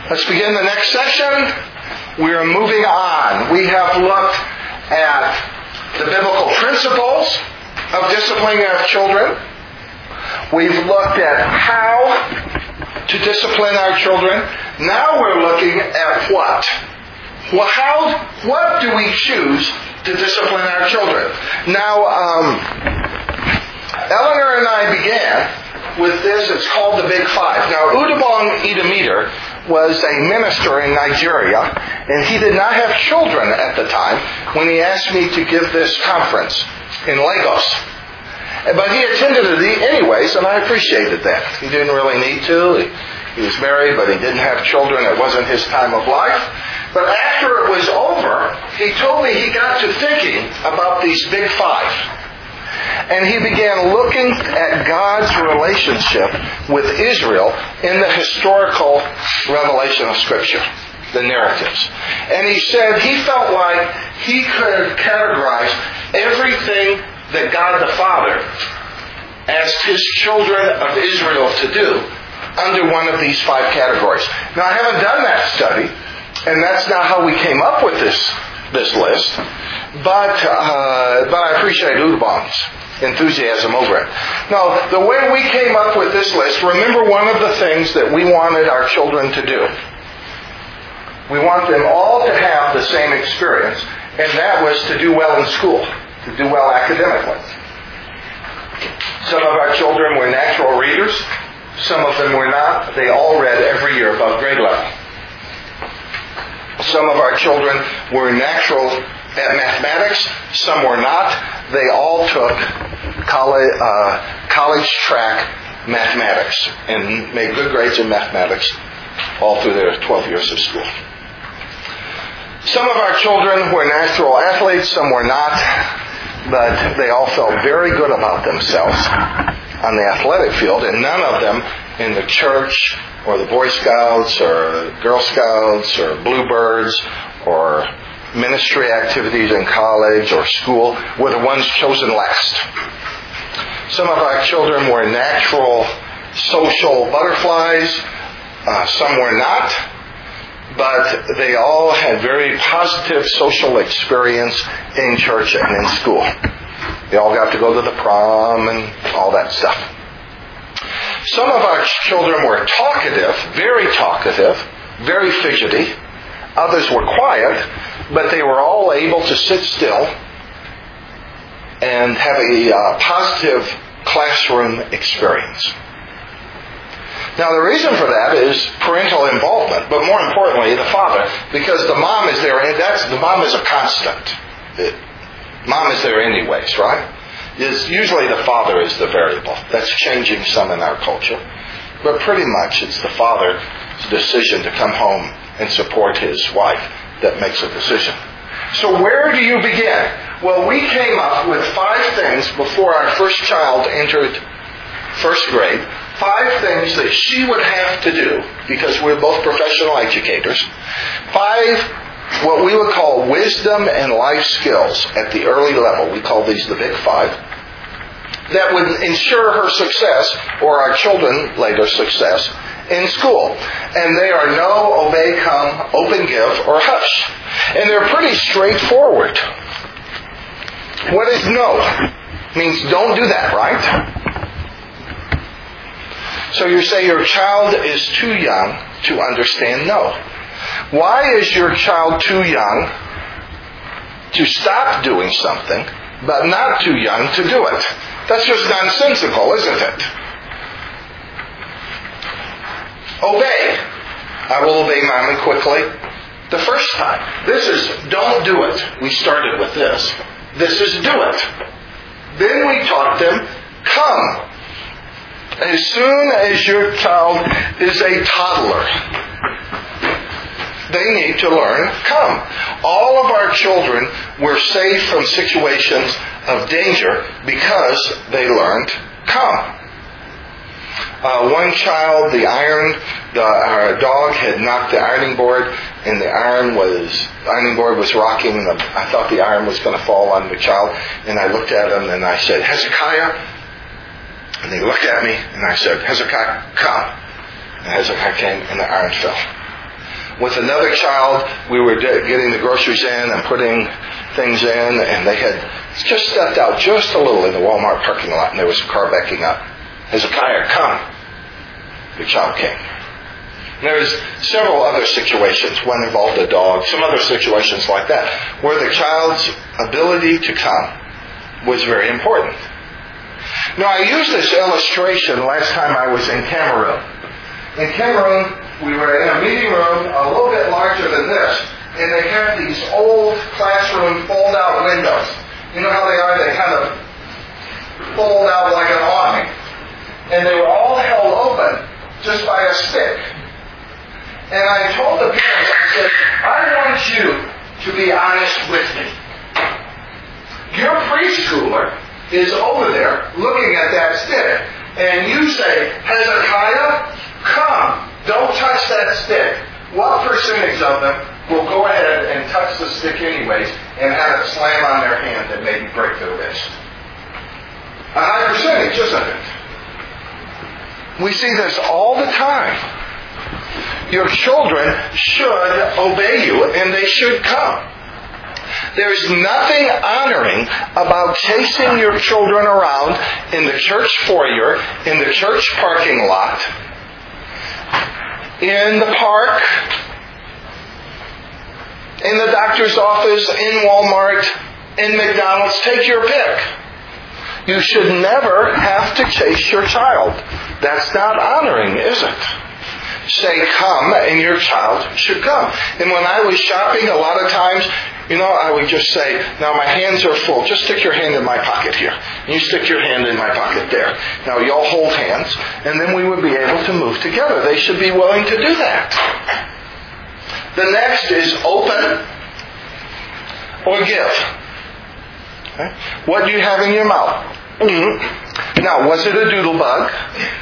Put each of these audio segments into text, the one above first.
Let's begin the next session. We are moving on. We have looked at the biblical principles of disciplining our children. We've looked at how to discipline our children. Now we're looking at what? What do we choose to discipline our children? Now, Eleanor and I began with this. It's called the Big Five. Now, Udubong Idemiter was a minister in Nigeria, and he did not have children at the time when he asked me to give this conference in Lagos. But he attended it anyways, and I appreciated that. He didn't really need to. He was married, but he didn't have children. It wasn't his time of life. But after it was over, he told me he got to thinking about these Big Five. And he began looking at God's relationship with Israel in the historical revelation of Scripture, the narratives. And he said he felt like he could categorize everything that God the Father asked His children of Israel to do under one of these five categories. Now, I haven't done that study, and that's not how we came up with this list, but I appreciate Udubong's enthusiasm over it. Now, the way we came up with this list, remember one of the things that we wanted our children to do. We want them all to have the same experience, and that was to do well in school, to do well academically. Some of our children were natural readers. Some of them were not. They all read every year above grade level. Some of our children were natural at mathematics. Some were not. They all took college track mathematics and made good grades in mathematics all through their 12 years of school. Some of our children were natural athletes. Some were not. But they all felt very good about themselves on the athletic field, and none of them in the church or the Boy Scouts or Girl Scouts or Bluebirds or ministry activities in college or school were the ones chosen last. Some of our children were natural social butterflies. Some were not. But they all had very positive social experience in church and in school. They all got to go to the prom and all that stuff. Some of our children were talkative, very fidgety. Others were quiet, but they were all able to sit still and have a positive classroom experience. Now, the reason for that is parental involvement, but more importantly, the father, because the mom is there, and the mom is a constant. Mom is there anyways, right? Usually the father is the variable. That's changing some in our culture. But pretty much it's the father's decision to come home and support his wife that makes a decision. So where do you begin? Well, we came up with 5 things before our first child entered first grade. 5 things that she would have to do, because we're both professional educators. 5 what we would call wisdom and life skills at the early level. We call these the Big Five. That would ensure her success, or our children later success, in school. And they are know, obey, come, open, give, or hush. And they're pretty straightforward. What is no? Means don't do that, right? So you say your child is too young to understand no. Why is your child too young to stop doing something, but not too young to do it? That's just nonsensical, isn't it? Obey. I will obey Mommy quickly the first time. This is don't do it. We started with this. This is do it. Then we taught them come. As soon as your child is a toddler, they need to learn come. All of our children were saved from situations of danger because they learned come. One child, our dog had knocked the ironing board, and the ironing board was rocking. I thought the iron was going to fall on the child, and I looked at him and I said, Hezekiah. And they looked at me, and I said, Hezekiah, come. And Hezekiah came, and the iron fell. with another child, we were getting the groceries in and putting things in, and they had just stepped out just a little in the Walmart parking lot, and there was a car backing up. Hezekiah, come. The child came. And there's several other situations. One involved a dog, some other situations like that, where the child's ability to come was very important. Now, I used this illustration last time I was in Cameroon. In Cameroon, we were in a meeting room a little bit larger than this, and they have these old classroom fold-out windows. You know how they are? They kind of fold out like an awning. And they were all held open just by a stick. And I told the parents, I said, I want you to be honest with me. Your preschooler is over there looking at that stick. And you say, Hezekiah, come. Don't touch that stick. What percentage of them will go ahead and touch the stick anyways and have it slam on their hand and maybe break their wrist? A high percentage, isn't it? We see this all the time. Your children should obey you, and they should come. There's nothing honoring about chasing your children around in the church foyer, in the church parking lot, in the park, in the doctor's office, in Walmart, in McDonald's. Take your pick. You should never have to chase your child. That's not honoring, is it? Say come, and your child should come. And when I was shopping, a lot of times, I would just say, now my hands are full. Just stick your hand in my pocket here. And you stick your hand in my pocket there. Now y'all hold hands, and then we would be able to move together. They should be willing to do that. The next is open or give. Okay? What do you have in your mouth? Mm-hmm. Now, was it a doodle bug?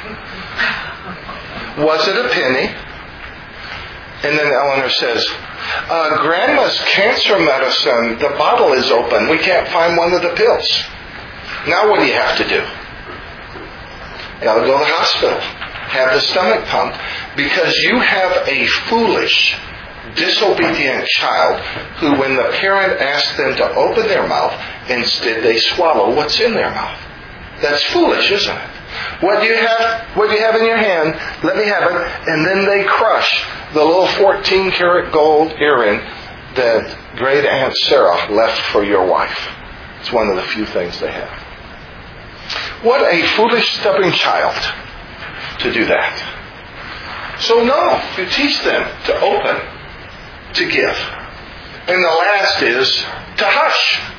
Was it a penny? And then Eleanor says, Grandma's cancer medicine, the bottle is open. We can't find one of the pills. Now what do you have to do? You got to go to the hospital. Have the stomach pumped. Because you have a foolish, disobedient child who, when the parent asks them to open their mouth, instead they swallow what's in their mouth. That's foolish, isn't it? What do you have in your hand? Let me have it. And then they crush the little 14-karat gold earring that great Aunt Sarah left for your wife. It's one of the few things they have. What a foolish, stubborn child to do that. So no, you teach them to open, to give. And the last is to hush.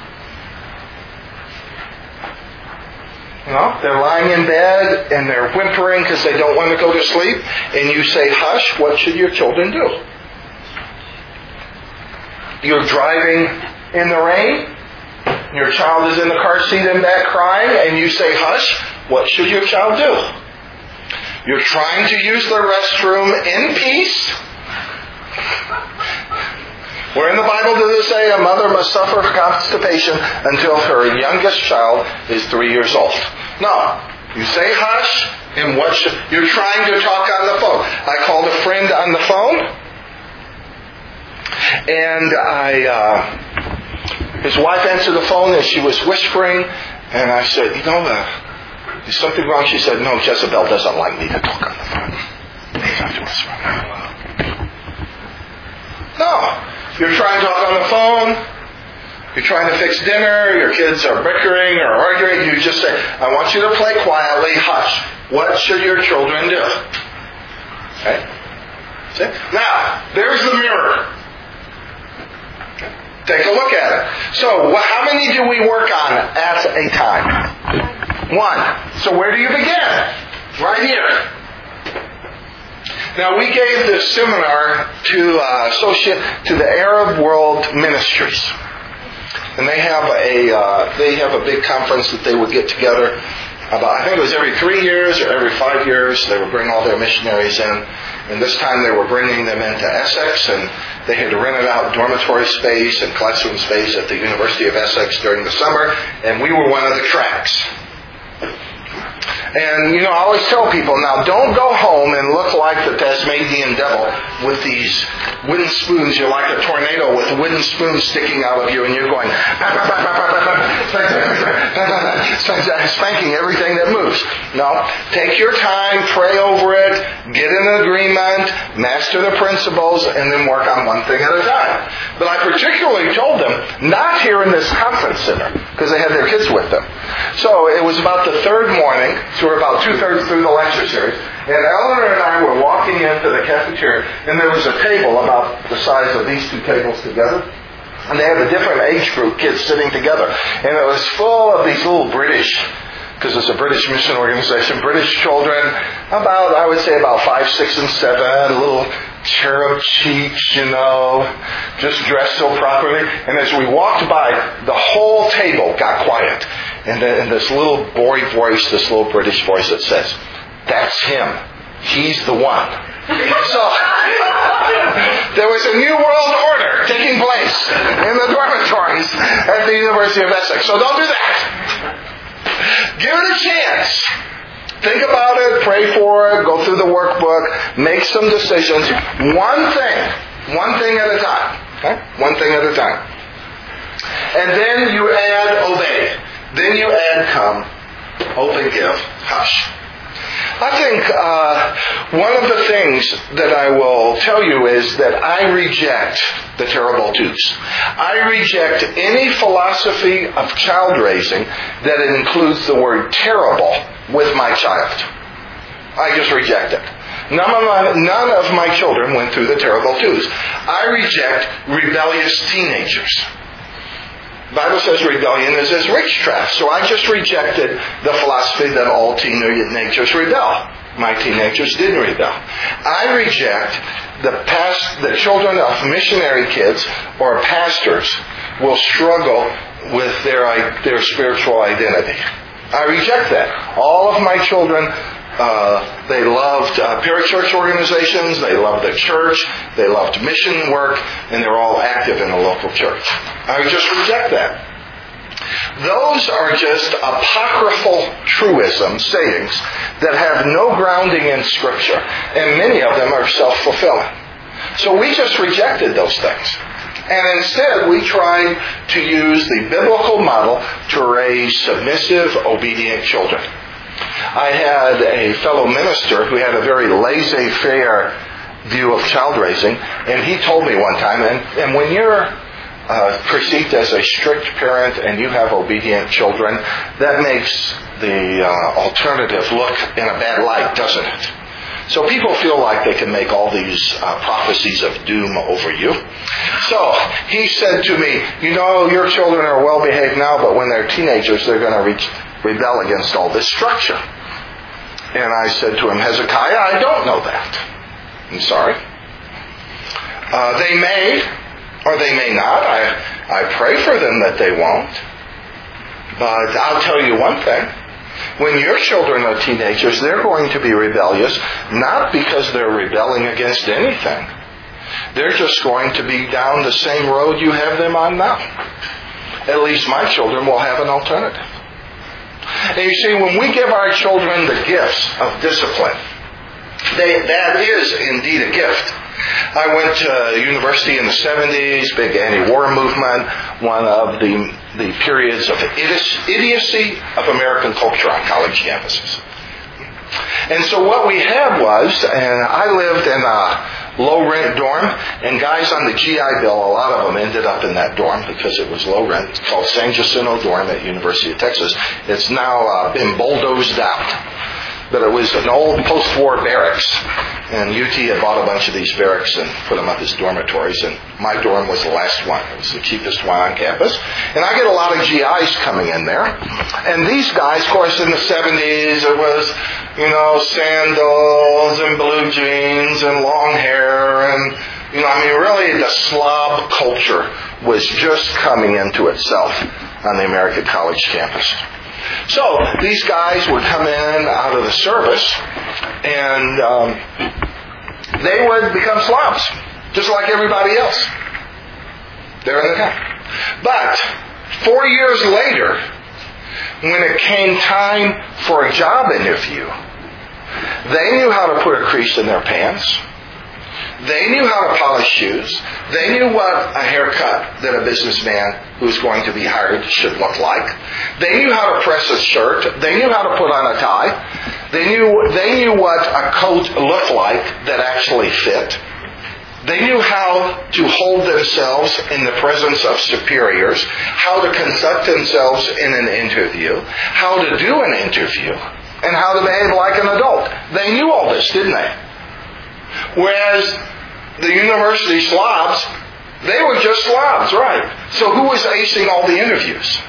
They're lying in bed and they're whimpering because they don't want to go to sleep. And you say, hush, what should your children do? You're driving in the rain. Your child is in the car seat in back crying. And you say, hush, what should your child do? You're trying to use the restroom in peace. Where in the Bible does it say a mother must suffer constipation until her youngest child is 3 years old? No. You say hush, and you're trying to talk on the phone. I called a friend on the phone, and his wife answered the phone, and she was whispering, and I said, is something wrong? She said, no, Jezebel doesn't like me to talk on the phone. You have to whisper. No. You're trying to talk on the phone. You're trying to fix dinner. Your kids are bickering or arguing. You just say, I want you to play quietly. Hush. What should your children do? Okay. See? Now, there's the mirror. Okay. Take a look at it. So, how many do we work on at a time? 1. So where do you begin? Right here. Now, we gave this seminar to the Arab World Ministries, and they have a big conference that they would get together about. I think it was every 3 years or every 5 years. They would bring all their missionaries in, and this time they were bringing them into Essex, and they had rented out dormitory space and classroom space at the University of Essex during the summer, and we were one of the tracks. And, I always tell people, now don't go home and look like the Tasmanian devil with these wooden spoons. You're like a tornado with wooden spoons sticking out of you, and you're going, spanking everything that moves. No. Take your time, pray over it, get an agreement, master the principles, and then work on one thing at a time. But I particularly told them, not here in this conference center, because they had their kids with them. So it was about the third morning, so we're about 2/3 through the lecture series, and Eleanor and I were walking into the cafeteria, and there was a table about the size of these two tables together, and they had a different age group, kids sitting together, and it was full of these little British, because it's a British mission organization, British children, I would say about 5, 6, and 7, little cherub cheeks, just dressed so properly. And as we walked by, the whole table got quiet. And this little boy voice, this little British voice that says, "That's him. He's the one." So, there was a new world order taking place in the dormitories at the University of Essex. So don't do that. Give it a chance. Think about it, pray for it, go through the workbook, make some decisions. One thing at a time. Okay? One thing at a time. And then you add obey. Then you add come, hope and give, hush. I think one of the things that I will tell you is that I reject the terrible twos. I reject any philosophy of child raising that includes the word terrible with my child. I just reject it. None of my children went through the terrible twos. I reject rebellious teenagers. The Bible says rebellion is as witchcraft. So I just rejected the philosophy that all teenagers rebel. My teenagers didn't rebel. I reject the children of missionary kids or pastors will struggle with their spiritual identity. I reject that. All of my children, they loved parachurch organizations, they loved the church, they loved mission work, and they're all active in a local church. I just reject that. Those are just apocryphal truisms, sayings, that have no grounding in Scripture, and many of them are self-fulfilling. So we just rejected those things. And instead, we tried to use the biblical model to raise submissive, obedient children. I had a fellow minister who had a very laissez-faire view of child raising, and he told me one time, and when you're perceived as a strict parent and you have obedient children, that makes the alternative look in a bad light, doesn't it? So people feel like they can make all these prophecies of doom over you. So he said to me, your children are well behaved now, but when they're teenagers, they're going to rebel against all this structure. And I said to him, Hezekiah, I don't know that. I'm sorry. They may, or they may not. I pray for them that they won't. But I'll tell you one thing. When your children are teenagers, they're going to be rebellious, not because they're rebelling against anything. They're just going to be down the same road you have them on now. At least my children will have an alternative. And you see, when we give our children the gifts of discipline, that is indeed a gift. I went to university in the 70s, big anti-war movement, one of the periods of idiocy of American culture on college campuses. And so what we had was, and I lived in a low-rent dorm, and guys on the GI Bill, a lot of them ended up in that dorm because it was low rent. It's called San Jacinto Dorm at University of Texas. It's now been bulldozed out. But it was an old post-war barracks, and UT had bought a bunch of these barracks and put them up as dormitories, and my dorm was the last one. It was the cheapest one on campus. And I get a lot of GIs coming in there. And these guys, of course, in the 70s, it was, sandals and blue jeans and long hair, and, really the slob culture was just coming into itself on the American college campus. So these guys would come in out of the service, and they would become slobs, just like everybody else. They're in the camp. But 4 years later, when it came time for a job interview, they knew how to put a crease in their pants. They knew how to polish shoes. They knew what a haircut that a businessman who's going to be hired should look like. They knew how to press a shirt. They knew how to put on a tie. They knew what a coat looked like that actually fit. They knew how to hold themselves in the presence of superiors, how to conduct themselves in an interview, how to do an interview, and how to behave like an adult. They knew all this, didn't they? Whereas the university slobs, they were just slobs, right? So who was acing all the interviews?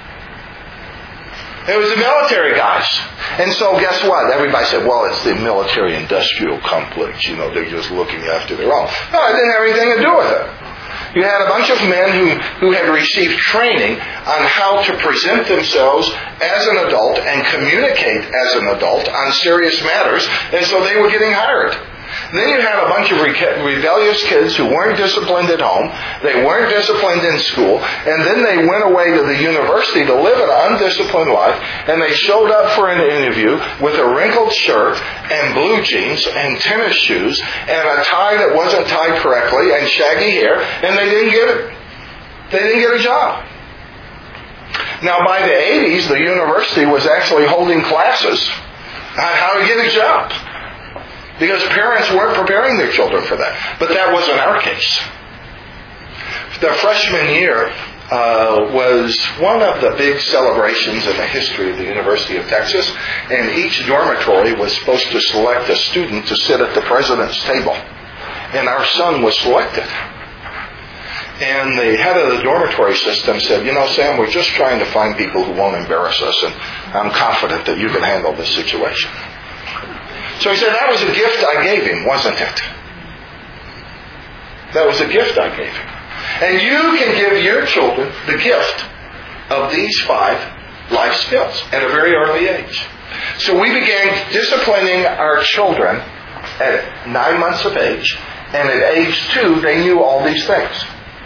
It was the military guys. And so guess what? Everybody said, well, it's the military-industrial complex. They're just looking after their own. No, it didn't have anything to do with it. You had a bunch of men who had received training on how to present themselves as an adult and communicate as an adult on serious matters, and so they were getting hired. Then you had a bunch of rebellious kids who weren't disciplined at home, they weren't disciplined in school, and then they went away to the university to live an undisciplined life, and they showed up for an interview with a wrinkled shirt and blue jeans and tennis shoes and a tie that wasn't tied correctly and shaggy hair, and they didn't get it. They didn't get a job. Now by the 80s, the university was actually holding classes on how to get a job, because parents weren't preparing their children for that. But that wasn't our case. The freshman year was one of the big celebrations in the history of the University of Texas, and each dormitory was supposed to select a student to sit at the president's table. And our son was selected. And the head of the dormitory system said, Sam, we're just trying to find people who won't embarrass us, and I'm confident that you can handle this situation. So he said, that was a gift I gave him, wasn't it? That was a gift I gave him. And you can give your children the gift of these 5 life skills at a very early age. So we began disciplining our children at 9 months of age, and at age 2, they knew all these things.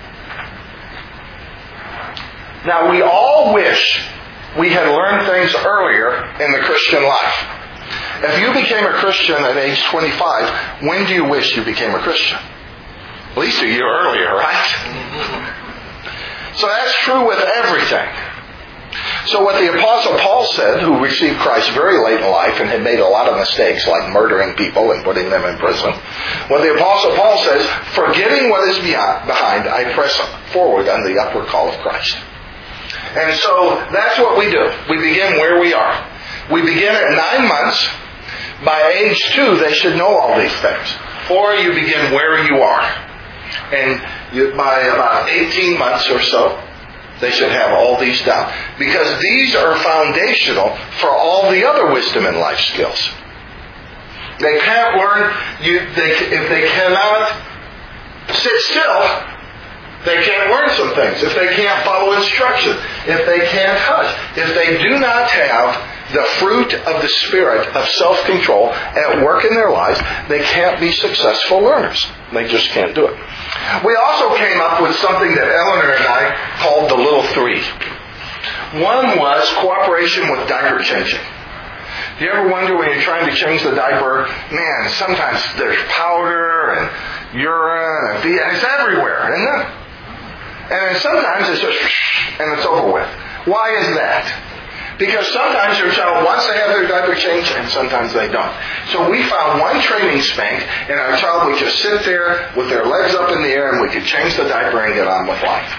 Now, we all wish we had learned things earlier in the Christian life. If you became a Christian at age 25, when do you wish you became a Christian? At least a year earlier, right? So that's true with everything. So what the Apostle Paul said, who received Christ very late in life and had made a lot of mistakes, like murdering people and putting them in prison, what the Apostle Paul says, forgetting what is behind, I press forward on the upward call of Christ. And so that's what we do. We begin where we are. We begin at 9 months. By age 2, they should know all these things. Or you begin where you are. And by about 18 months or so, they should have all these down. Because these are foundational for all the other wisdom and life skills. They can't learn, if they cannot sit still, they can't learn some things. If they can't follow instruction, if they can't hush, if they do not have the fruit of the Spirit of self-control at work in their lives, they can't be successful learners. They just can't do it. We also came up with something that Eleanor and I called the little 3. One was cooperation with diaper changing. Do you ever wonder when you're trying to change the diaper, man, sometimes there's powder and urine and it's everywhere, isn't it? And then sometimes it's just and it's over with. Why is that? Because sometimes your child wants to have their diaper changed and sometimes they don't. So we found one training spank and our child would just sit there with their legs up in the air and we could change the diaper and get on with life.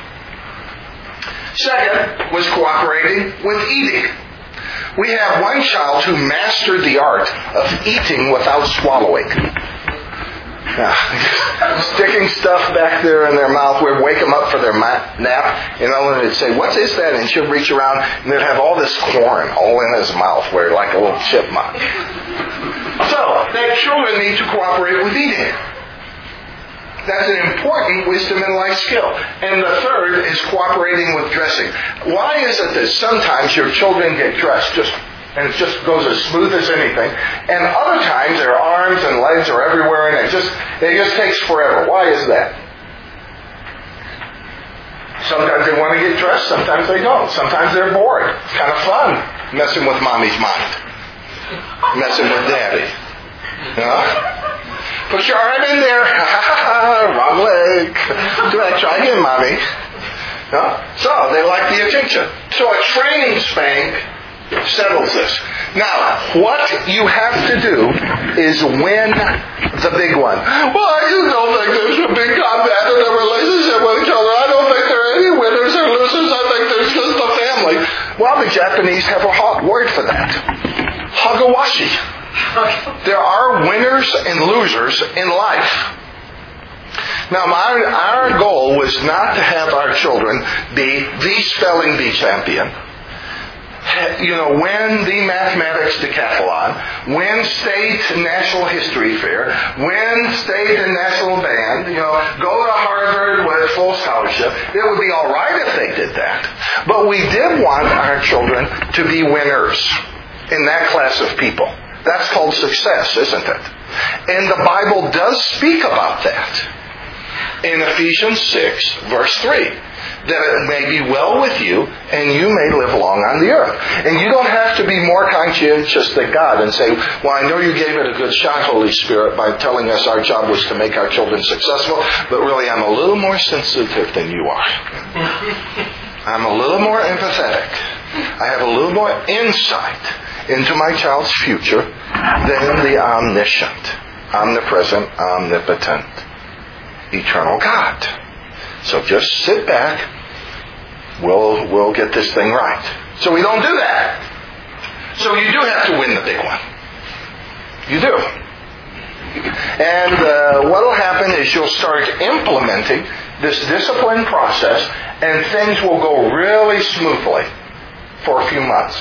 Second was cooperating with eating. We have one child who mastered the art of eating without swallowing. Sticking stuff back there in their mouth. We'd wake them up for their nap, and Ellen would say, "What is that?" And she'd reach around, and they'd have all this corn all in his mouth, where like a little chipmunk. So, that children need to cooperate with eating. That's an important wisdom and life skill. And the third is cooperating with dressing. Why is it that sometimes your children get dressed and it just goes as smooth as anything, and other times their arms and legs are everywhere and it just takes forever? Why is that? Sometimes they want to get dressed, sometimes they don't. Sometimes they're bored. It's kind of fun messing with mommy's mind. Messing with daddy. You know? Put your arm in there. Wrong leg. Try again, mommy. No? So they like the attention. So a training spank settles this. Now, what you have to do is win the big one. Well, I just don't think there's a big combat in a relationship with each other. I don't think there are any winners or losers. I think there's just a family. Well, the Japanese have a hot word for that. Hagawashi. There are winners and losers in life. Now, our goal was not to have our children be the spelling bee champion, win the mathematics decathlon, win state national history fair, win state and national band, go to Harvard with full scholarship. It would be all right if they did that. But we did want our children to be winners in that class of people. That's called success, isn't it? And the Bible does speak about that. In Ephesians 6, verse 3, that it may be well with you and you may live long on the earth. And you don't have to be more conscientious than God and say, well, I know you gave it a good shot, Holy Spirit, by telling us our job was to make our children successful, but really I'm a little more sensitive than you are. I'm a little more empathetic. I have a little more insight into my child's future than the omniscient, omnipresent, omnipotent, eternal God. So just sit back. We'll get this thing right. So we don't do that. So you do have to win the big one. You do. And what will happen is you'll start implementing this discipline process and things will go really smoothly for a few months.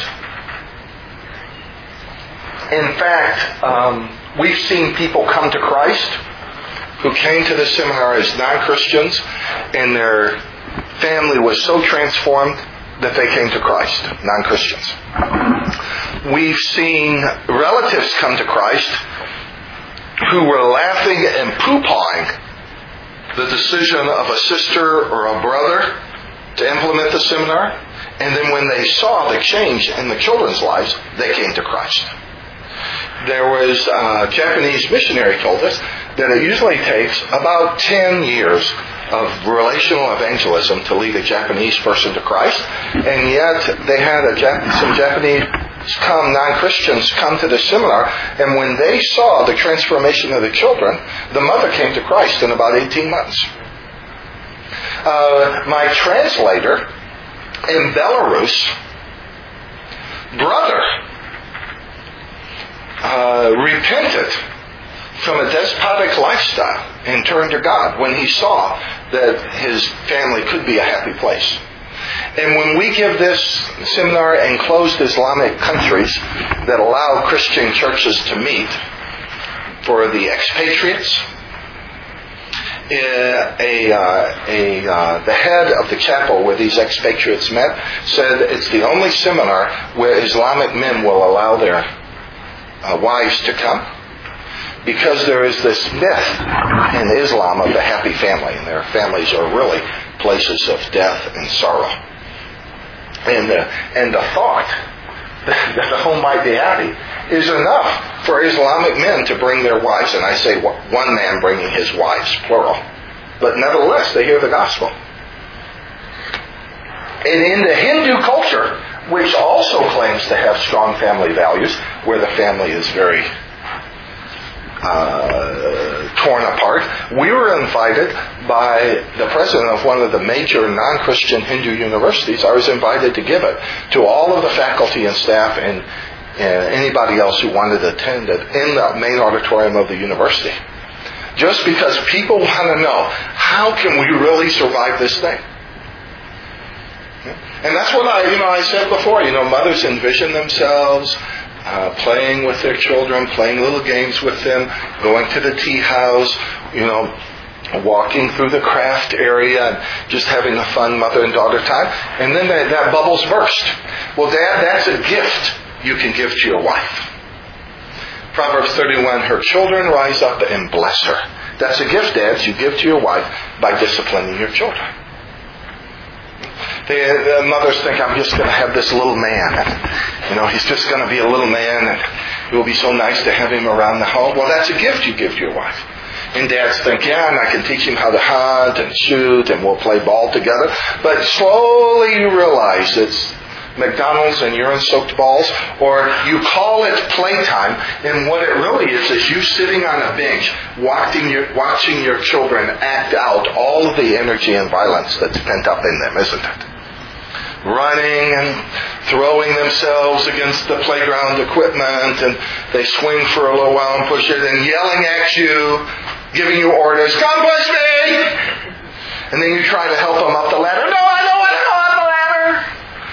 In fact, we've seen people come to Christ who came to the seminar as non-Christians, and their family was so transformed that they came to Christ, non-Christians. We've seen relatives come to Christ who were laughing and poo-pawing the decision of a sister or a brother to implement the seminar, and then when they saw the change in the children's lives, they came to Christ. There was a Japanese missionary told us that it usually takes about 10 years of relational evangelism to lead a Japanese person to Christ, and yet they had some Japanese non-Christians come to the seminar, and when they saw the transformation of the children, the mother came to Christ in about 18 months. My translator in Belarus, brother, repented from a despotic lifestyle and turned to God when he saw that his family could be a happy place. And when we give this seminar in closed Islamic countries that allow Christian churches to meet for the expatriates, the head of the chapel where these expatriates met said it's the only seminar where Islamic men will allow their wives to come, because there is this myth in Islam of the happy family, and their families are really places of death and sorrow. And the thought that the home might be happy is enough for Islamic men to bring their wives, and I say one man bringing his wives, plural, but nevertheless they hear the gospel. And in the Hindu culture, which also claims to have strong family values, where the family is very torn apart, we were invited by the president of one of the major non-Christian Hindu universities. I was invited to give it to all of the faculty and staff and anybody else who wanted to attend it in the main auditorium of the university. Just because people want to know, how can we really survive this thing? And that's what I said before. Mothers envision themselves playing with their children, playing little games with them, going to the tea house, walking through the craft area, and just having a fun mother and daughter time. And then that bubbles burst. Well, Dad, that's a gift you can give to your wife. Proverbs 31, her children rise up and bless her. That's a gift, Dad, you give to your wife by disciplining your children. The mothers think, I'm just going to have this little man. He's just going to be a little man, and it will be so nice to have him around the home. Well, that's a gift you give to your wife. And dads think, yeah, and I can teach him how to hunt and shoot, and we'll play ball together. But slowly you realize it's McDonald's and urine-soaked balls, or you call it playtime, and what it really is you sitting on a bench watching your children act out all of the energy and violence that's pent up in them, isn't it? Running and throwing themselves against the playground equipment, and they swing for a little while and push it, and yelling at you, giving you orders, come push me! And then you try to help them up the ladder. No, I don't want to go up the ladder!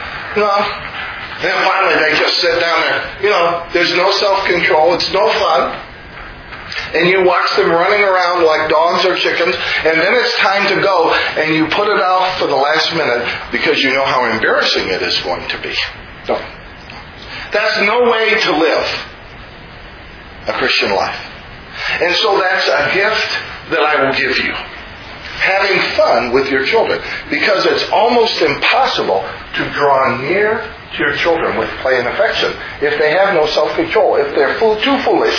Then finally they just sit down there. There's no self-control. It's no fun. And you watch them running around like dogs or chickens. And then it's time to go. And you put it off for the last minute because you know how embarrassing it is going to be. No. That's no way to live a Christian life. And so that's a gift that I will give you. Having fun with your children, because it's almost impossible to draw near to your children with play and affection if they have no self-control, if they're too foolish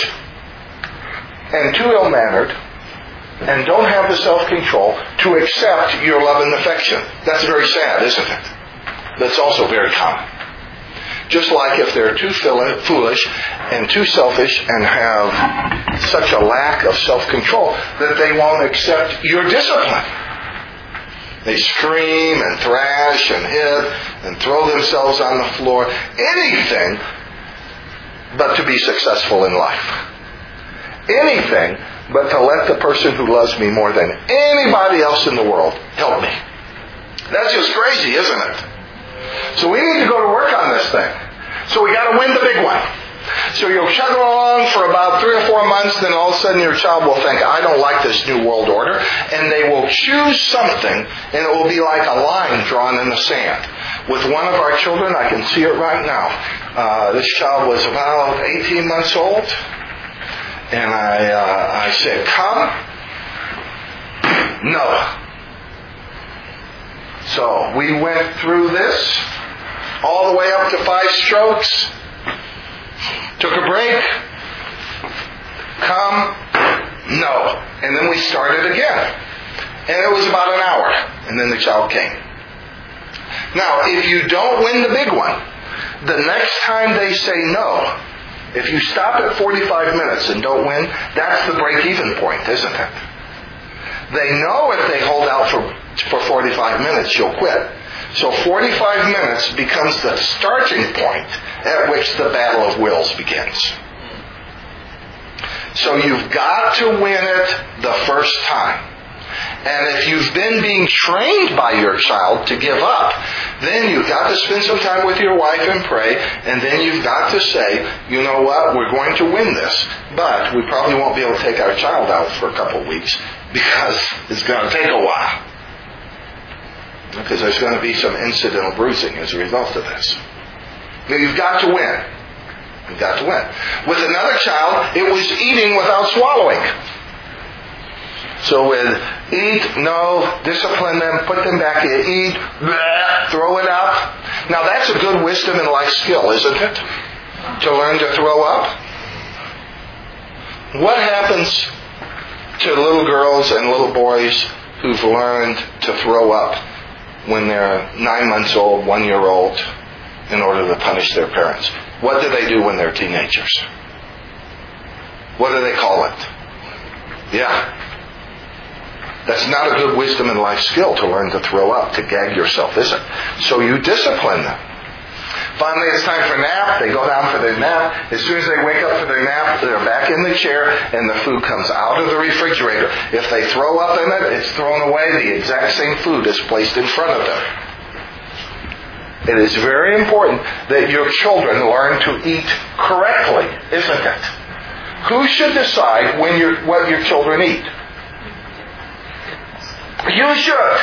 and too ill-mannered and don't have the self-control to accept your love and affection. That's very sad, isn't it? That's also very common. Just like if they're too foolish and too selfish and have such a lack of self-control that they won't accept your discipline. They scream and thrash and hit and throw themselves on the floor. Anything but to be successful in life. Anything but to let the person who loves me more than anybody else in the world help me. That's just crazy, isn't it? So we need to go to work on this thing. So we got to win the big one. So you'll chug along for about 3 or 4 months, then all of a sudden your child will think, I don't like this new world order. And they will choose something, and it will be like a line drawn in the sand. With one of our children, I can see it right now. This child was about 18 months old. And I said, come. No. So we went through this all the way up to 5 strokes. Took a break. Come. No. And then we started again. And it was about an hour. And then the child came. Now, if you don't win the big one, the next time they say no, if you stop at 45 minutes and don't win, that's the break-even point, isn't it? They know if they hold out for 45 minutes, you'll quit. So 45 minutes becomes the starting point at which the battle of wills begins. So you've got to win it the first time. And if you've been being trained by your child to give up, then you've got to spend some time with your wife and pray, and then you've got to say, you know what, we're going to win this, but we probably won't be able to take our child out for a couple of weeks because it's going to take a while. Because there's going to be some incidental bruising as a result of this. Now you've got to win. You've got to win. With another child, it was eating without swallowing. So with eat, no, discipline them, put them back in, eat, bleh, throw it up. Now that's a good wisdom and life skill, isn't it? To learn to throw up. What happens to little girls and little boys who've learned to throw up when they're 9 months old, 1 year old, in order to punish their parents? What do they do when they're teenagers? What do they call it? Yeah. That's not a good wisdom and life skill to learn to throw up, to gag yourself, is it? So you discipline them. Finally, it's time for nap. They go down for their nap. As soon as they wake up for their nap, they're back in the chair and the food comes out of the refrigerator. If they throw up in it, it's thrown away. The exact same food is placed in front of them. It is very important that your children learn to eat correctly, isn't it? Who should decide what your children eat? You should.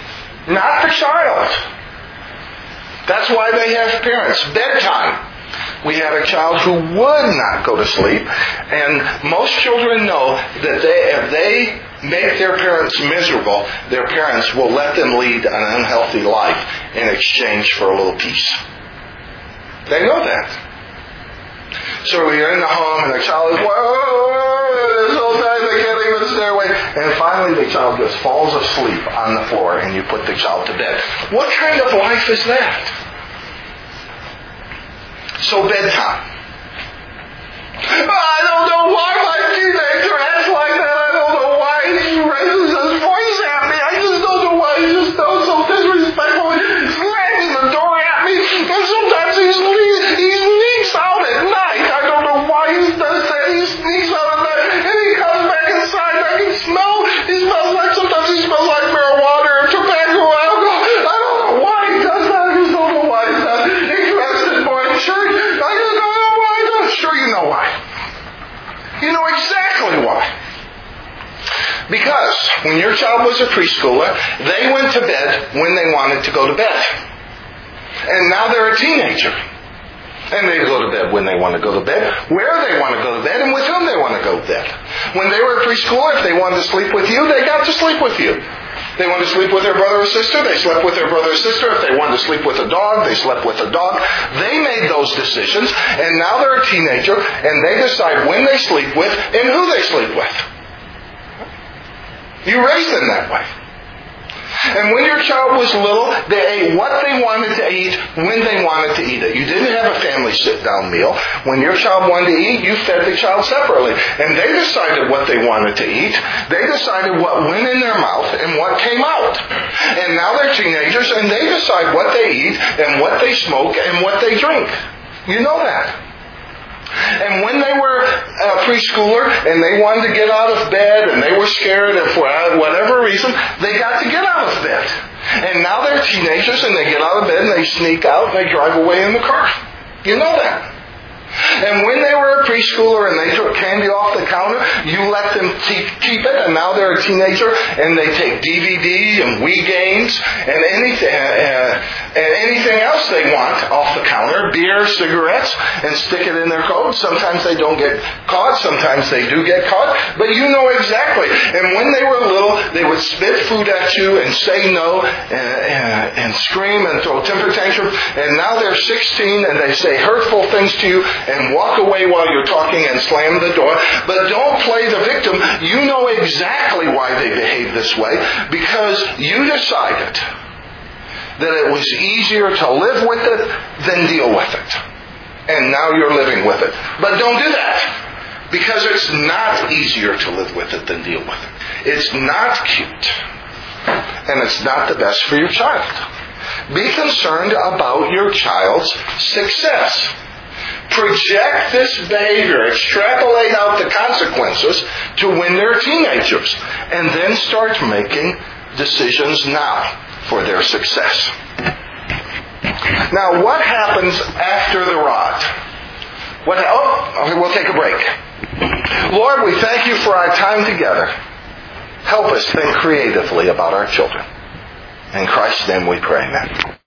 Not the child. That's why they have parents. Bedtime. we had a child who would not go to sleep. And most children know that if they make their parents miserable, their parents will let them lead an unhealthy life in exchange for a little peace. They know that. So you're in the home and the child is, whoa, this whole time they can't even stay awake. And finally the child just falls asleep on the floor and you put the child to bed. What kind of life is that? So bedtime. I don't know why my teenager acts like that. I don't know why he raises his voice at me. I just don't know why. He just does so disrespectful. He's slamming the door at me. And sometimes he sneaks out at night. I don't know why he does that. He sneaks out at night. And he comes back inside. I can smell. Sometimes he smells like marijuana or tobacco or alcohol. I don't know why he does that. I just don't know why he's not interested more in church. I just don't know why he does. Sure, you know why. You know exactly why. Because when your child was a preschooler, they went to bed when they wanted to go to bed. And now they're a teenager. And they go to bed when they want to go to bed, where they want to go to bed, and with whom they want to go to bed. When they were a preschooler, if they wanted to sleep with you, they got to sleep with you. They wanted to sleep with their brother or sister, they slept with their brother or sister. If they wanted to sleep with a dog, they slept with a dog. They made those decisions, and now they're a teenager, and they decide when they sleep with and who they sleep with. You raised them that way. And when your child was little, they ate what they wanted to eat when they wanted to eat it. You didn't have a family sit-down meal. When your child wanted to eat, you fed the child separately. And they decided what they wanted to eat. They decided what went in their mouth and what came out. And now they're teenagers and they decide what they eat and what they smoke and what they drink. You know that. And when they were a preschooler and they wanted to get out of bed and they were scared and for whatever reason, they got to get out of bed. And now they're teenagers and they get out of bed and they sneak out and they drive away in the car. You know that. And when they were a preschooler and they took candy off the counter, you let them keep it, and now they're a teenager and they take DVD and Wii games and anything else they want off the counter, beer, cigarettes, and stick it in their coat. Sometimes they don't get caught, sometimes they do get caught, but you know exactly. And when they were little, they would spit food at you and say no and scream and throw temper tantrums, and now they're 16 and they say hurtful things to you and walk away while you're talking and slam the door. But don't play the victim. You know exactly why they behave this way, because you decided that it was easier to live with it than deal with it. And now you're living with it. But don't do that, because it's not easier to live with it than deal with it. It's not cute. And it's not the best for your child. Be concerned about your child's success. Project this behavior, extrapolate out the consequences to when they're teenagers, and then start making decisions now for their success. Now, what happens after the rod? We'll take a break. Lord, we thank you for our time together. Help us think creatively about our children. In Christ's name we pray, amen.